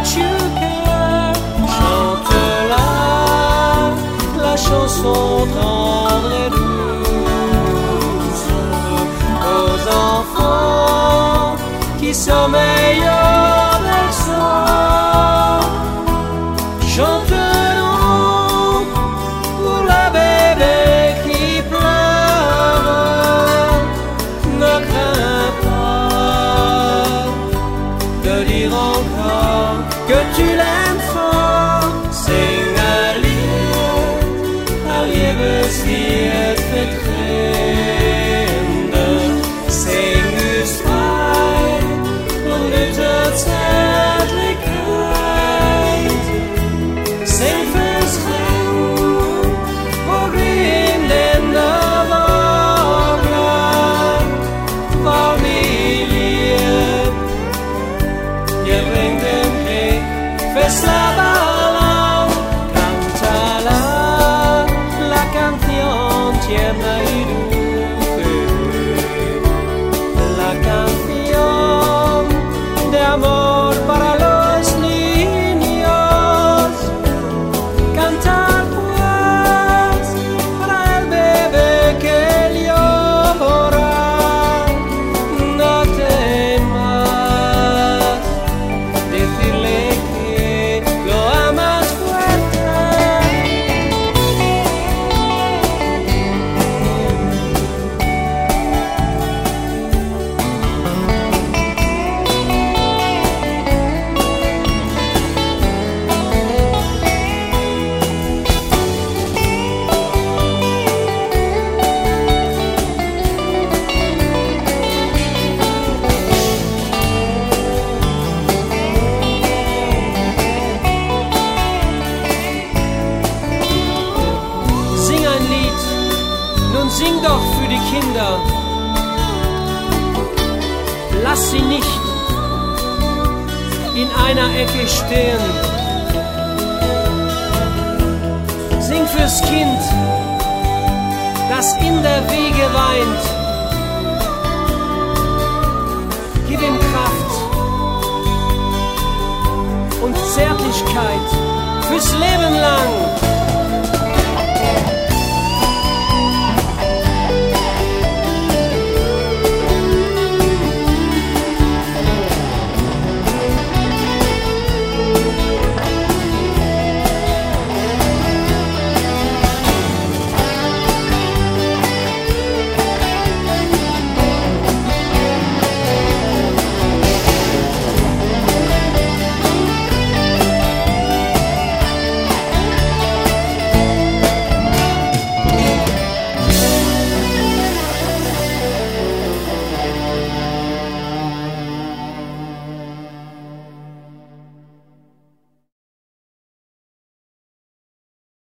tu cœur, chante-la, la chanson tendre et douce aux enfants qui sommeillent au berceau. Chante donc pour le bébé qui pleure, ne crains pas de dire encore que tu l'aimes fort. Sing ein Lied über sie vertrende. Sing uns frei und unsere Zärtlichkeit. Sing fürs Recht, wo wir in den Wagner war mir lieb. Ihr bringt den Krieg fürs Labalam. Cántala, la canción tierna y dulce, la canción de amor para los niños. Cantar pues para el bebé que llora. No temas decirle que lo amas fuerte. Sing ein Lied, nun sing doch für die Kinder. Lass sie nicht in einer Ecke stehen. Sing fürs Kind, das in der Wiege weint. Gib ihm Kraft und Zärtlichkeit fürs Leben lang.